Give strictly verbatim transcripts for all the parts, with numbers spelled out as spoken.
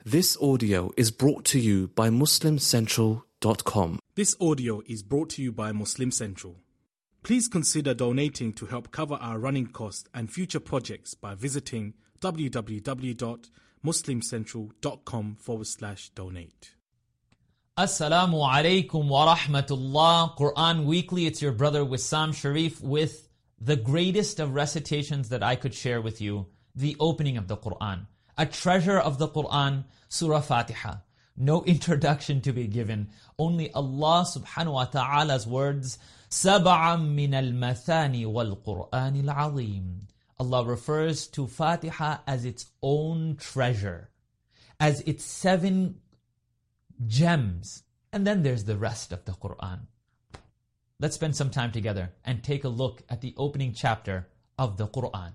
This audio is brought to you by muslim central dot com. This audio is brought to you by Muslim Central. Please consider donating to help cover our running costs and future projects by visiting www.muslimcentral.com forward slash donate. Assalamu alaikum wa rahmatullah. Quran Weekly, it's your brother Wissam Sharif with the greatest of recitations that I could share with you, the opening of the Quran. A treasure of the Quran, Surah Fatiha. No introduction to be given. Only Allah subhanahu wa ta'ala's words, سَبْعًا مِّنَ الْمَثَانِ وَالْقُرْآنِ الْعَظِيمِ. Allah refers to Fatiha as its own treasure, as its seven gems. And then there's the rest of the Quran. Let's spend some time together and take a look at the opening chapter of the Quran.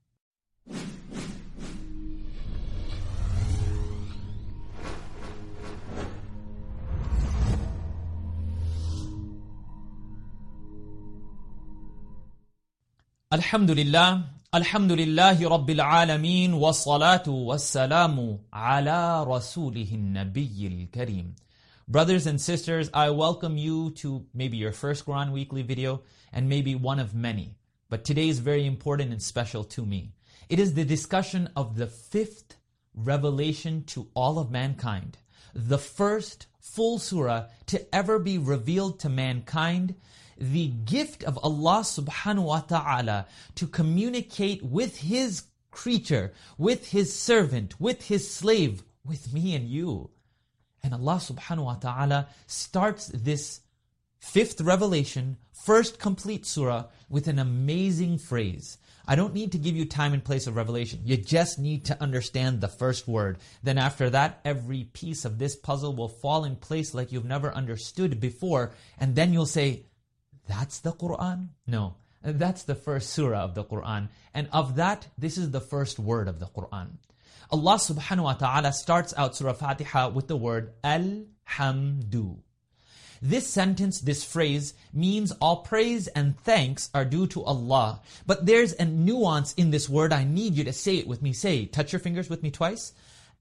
Alhamdulillah, Alhamdulillahi Rabbil Alameen, wassalatu wassalamu ala rasulihin nabiyyil kareem. Brothers and sisters, I welcome you to maybe your first Quran Weekly video and maybe one of many. But today is very important and special to me. It is the discussion of the fifth revelation to all of mankind. The first full surah to ever be revealed to mankind. The gift of Allah subhanahu wa ta'ala to communicate with His creature, with His servant, with His slave, with me and you. And Allah subhanahu wa ta'ala starts this fifth revelation, first complete surah, with an amazing phrase. I don't need to give you time and place of revelation. You just need to understand the first word. Then after that, every piece of this puzzle will fall in place like you've never understood before. And then you'll say, that's the Quran? No, that's the first surah of the Quran. And of that, this is the first word of the Quran. Allah subhanahu wa ta'ala starts out Surah Fatiha with the word Alhamdu. This sentence, this phrase, means all praise and thanks are due to Allah. But there's a nuance in this word. I need you to say it with me. Say, touch your fingers with me twice.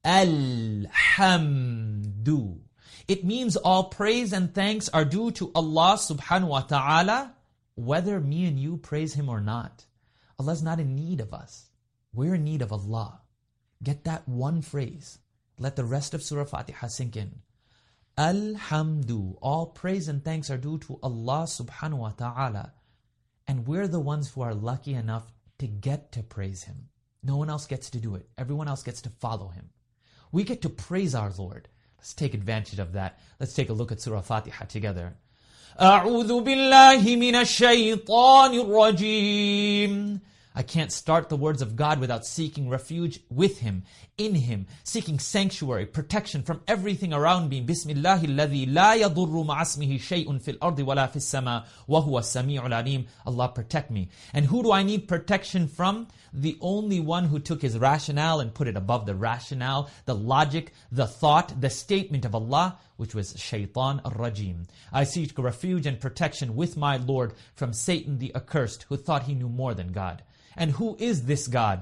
Alhamdu. It means all praise and thanks are due to Allah subhanahu wa ta'ala, whether me and you praise Him or not. Allah's not in need of us. We're in need of Allah. Get that one phrase. Let the rest of Surah Fatiha sink in. Alhamdu. All praise and thanks are due to Allah subhanahu wa ta'ala. And we're the ones who are lucky enough to get to praise Him. No one else gets to do it. Everyone else gets to follow Him. We get to praise our Lord. Let's take advantage of that. Let's take a look at Surah Fatiha together. أعوذ بالله من الشيطان الرجيم. I can't start the words of God without seeking refuge with Him, in Him, seeking sanctuary, protection from everything around me. Bismillahi alladhi la yadurru ma'asmihi shay'un fil ardi wala fis sama wa huwa as-sami'ul alim. Allah, protect me. And who do I need protection from? The only one who took His rationale and put it above the rationale, the logic, the thought, the statement of Allah, which was Shaitan ar-Rajim. I seek refuge and protection with my Lord from Satan the accursed, who thought he knew more than God. And who is this God?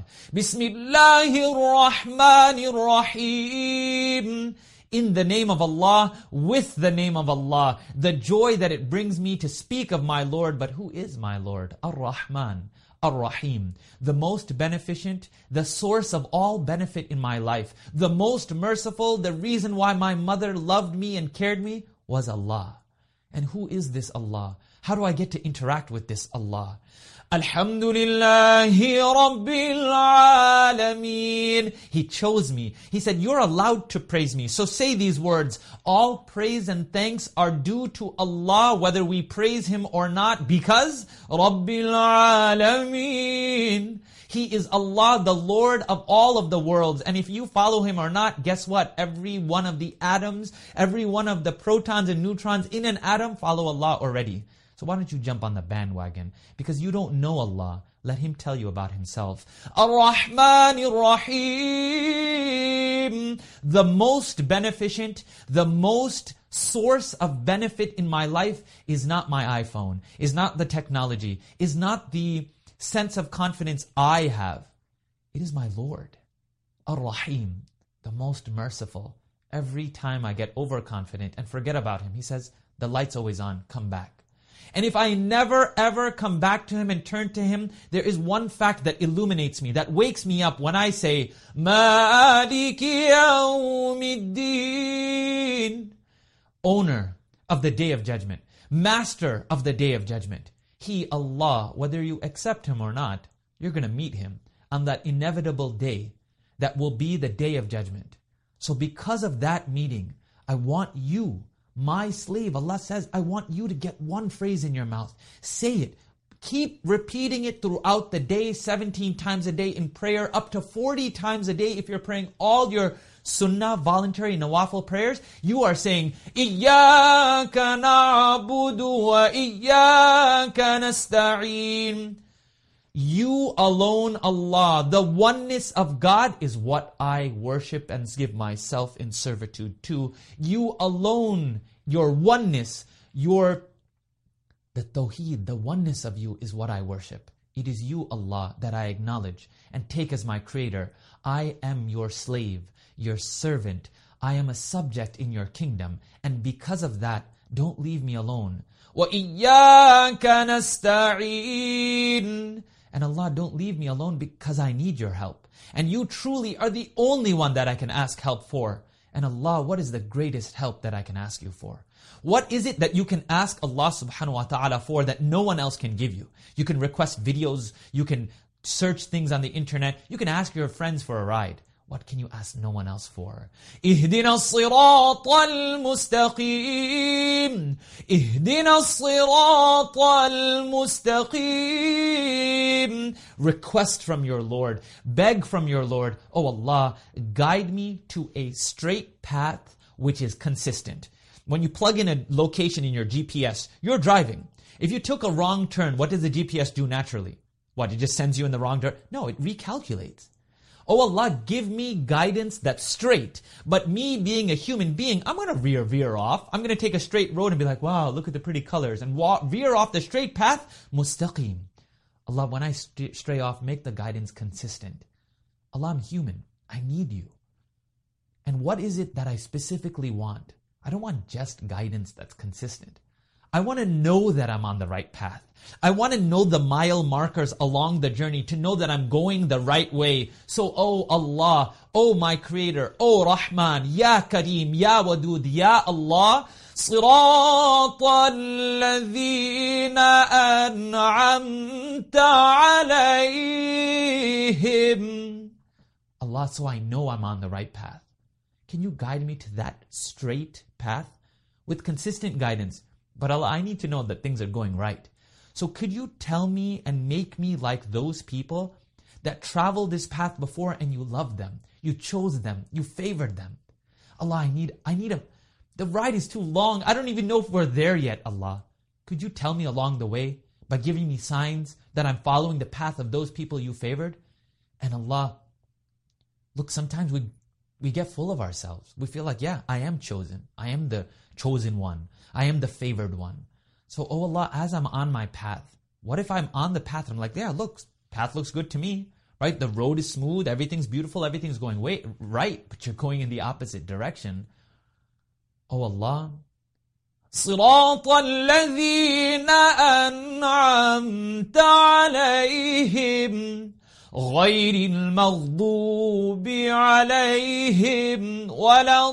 Bismillahir-Rahmanir-Rahim. In the name of Allah, with the name of Allah, the joy that it brings me to speak of my Lord. But who is my Lord? Ar-Rahman, Ar-Rahim, the most beneficent, the source of all benefit in my life, the most merciful. The reason why my mother loved me and cared me was Allah. And who is this Allah? How do I get to interact with this Allah? Alhamdulillahi Rabbil Alameen. He chose me. He said, you're allowed to praise me. So say these words. All praise and thanks are due to Allah, whether we praise Him or not, because Rabbil Alameen. He is Allah, the Lord of all of the worlds. And if you follow Him or not, guess what? Every one of the atoms, every one of the protons and neutrons in an atom follow Allah already. So why don't you jump on the bandwagon? Because you don't know Allah. Let Him tell you about Himself. Ar-Rahmanir-Rahim. The most beneficent, the most source of benefit in my life is not my iPhone, is not the technology, is not the sense of confidence I have. It is my Lord. Ar-Rahim, the most merciful. Every time I get overconfident and forget about Him, He says, the light's always on, come back. And if I never ever come back to Him and turn to Him, there is one fact that illuminates me, that wakes me up when I say, Maliki Yawmiddin, owner of the Day of Judgment, master of the Day of Judgment. He, Allah, whether you accept Him or not, you're going to meet Him on that inevitable day that will be the Day of Judgment. So because of that meeting, I want you, my slave, Allah says, I want you to get one phrase in your mouth. Say it. Keep repeating it throughout the day, seventeen times a day in prayer, up to forty times a day if you're praying all your sunnah, voluntary, nawafil prayers. You are saying, إِيَّاكَ نَعْبُدُ وَإِيَّاكَ نَسْتَعِينُ. You alone, Allah, the oneness of God is what I worship and give myself in servitude to. You alone, your oneness, your, the tawheed, the oneness of you is what I worship. It is you, Allah, that I acknowledge and take as my creator. I am your slave, your servant. I am a subject in your kingdom. And because of that, don't leave me alone. وَإِيَّاكَ نَسْتَعِينُ. And Allah, don't leave me alone because I need your help. And you truly are the only one that I can ask help for. And Allah, what is the greatest help that I can ask you for? What is it that you can ask Allah subhanahu wa ta'ala for that no one else can give you? You can request videos, you can search things on the internet, you can ask your friends for a ride. What can you ask no one else for? اهدنا الصراط المستقيم اهدنا الصراط المستقيم. Request from your Lord, beg from your Lord, oh Allah, guide me to a straight path which is consistent. When you plug in a location in your G P S, you're driving. If you took a wrong turn, what does the G P S do naturally? What, it just sends you in the wrong direction? No, it recalculates. Oh Allah, give me guidance that's straight. But me being a human being, I'm going to veer, veer off. I'm going to take a straight road and be like, wow, look at the pretty colors. And walk, veer off the straight path. Mustaqim. Allah, when I st- stray off, make the guidance consistent. Allah, I'm human. I need you. And what is it that I specifically want? I don't want just guidance that's consistent. I want to know that I'm on the right path. I want to know the mile markers along the journey to know that I'm going the right way. So, oh Allah, oh my Creator, oh Rahman, Ya Kareem, Ya Wadud, Ya Allah, صراط الذين أنعمت عليهم. Allah, so I know I'm on the right path. Can you guide me to that straight path with consistent guidance? But Allah, I need to know that things are going right. So could you tell me and make me like those people that traveled this path before and you loved them, you chose them, you favored them? Allah, I need, I need a, the ride is too long. I don't even know if we're there yet, Allah. Could you tell me along the way by giving me signs that I'm following the path of those people you favored? And Allah, look, sometimes we we get full of ourselves. We feel like, yeah, I am chosen. I am the chosen one. I am the favored one. So, oh Allah, as I'm on my path, what if I'm on the path and I'm like, yeah, look, path looks good to me, right? The road is smooth, everything's beautiful, everything's going way, right, but you're going in the opposite direction. Oh Allah, صراط الذين أنعمت عليهم غير المغضوب عليهم ولا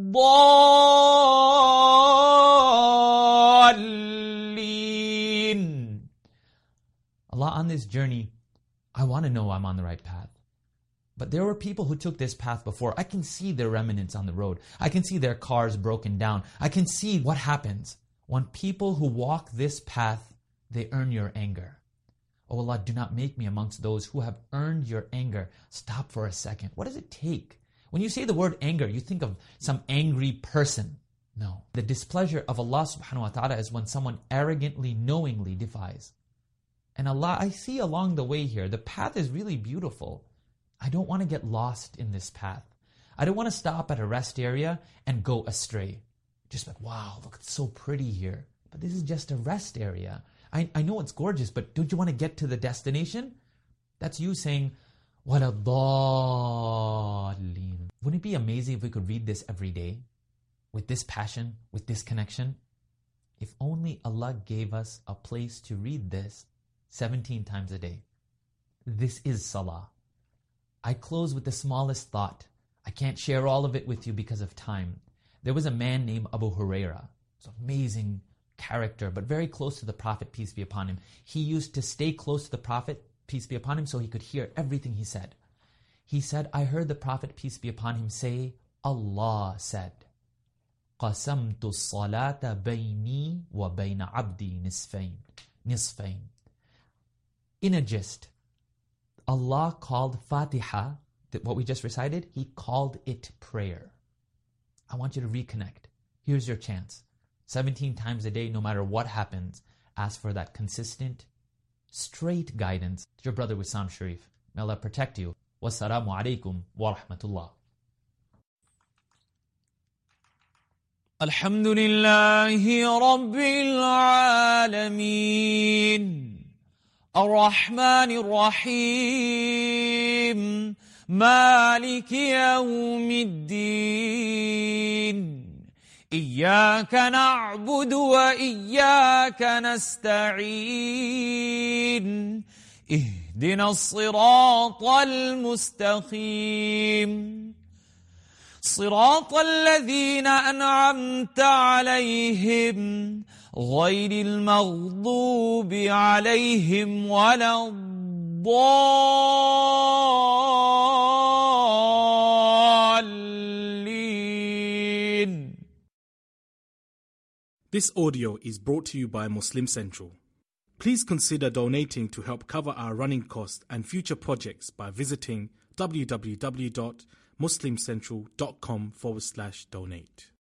الضالين. Allah, on this journey, I want to know I'm on the right path. But there were people who took this path before. I can see their remnants on the road. I can see their cars broken down. I can see what happens when people who walk this path, they earn your anger. Oh Allah, do not make me amongst those who have earned your anger. Stop for a second. What does it take? When you say the word anger, you think of some angry person. No. The displeasure of Allah subhanahu wa ta'ala is when someone arrogantly, knowingly defies. And Allah, I see along the way here, the path is really beautiful. I don't want to get lost in this path. I don't want to stop at a rest area and go astray. Just like, wow, look, it's so pretty here. But this is just a rest area. I, I know it's gorgeous, but don't you want to get to the destination? That's you saying, وَلَا الضَّالِّينَ. Wouldn't it be amazing if we could read this every day with this passion, with this connection? If only Allah gave us a place to read this seventeen times a day. This is salah. I close with the smallest thought. I can't share all of it with you because of time. There was a man named Abu Huraira. It's an amazing character, but very close to the Prophet, peace be upon him. He used to stay close to the Prophet, peace be upon him, so he could hear everything he said. He said, I heard the Prophet, peace be upon him, say, Allah said, قَسَمْتُ الصَّلَاةَ بَيْنِي وَبَيْنَ عَبْدِي نِصْفَيْنِ نِصْفَيْنِ. In a gist, Allah called Fatiha, what we just recited, He called it prayer. I want you to reconnect. Here's your chance. seventeen times a day, no matter what happens, ask for that consistent, straight guidance. It's your brother Wissam Sharif. May Allah protect you. Wassalamu alaikum wa rahmatullah. Alhamdulillahi Rabbil Alameen. الرحمن الرحيم مالك يوم الدين إياك نعبد وإياك نستعين اهدنا الصراط المستقيم صراط الذين أنعمت عليهم غير المغضوب عليهم ولا الضالين. This audio is brought to you by Muslim Central. Please consider donating to help cover our running costs and future projects by visiting www.muslimcentral.com forward slash donate.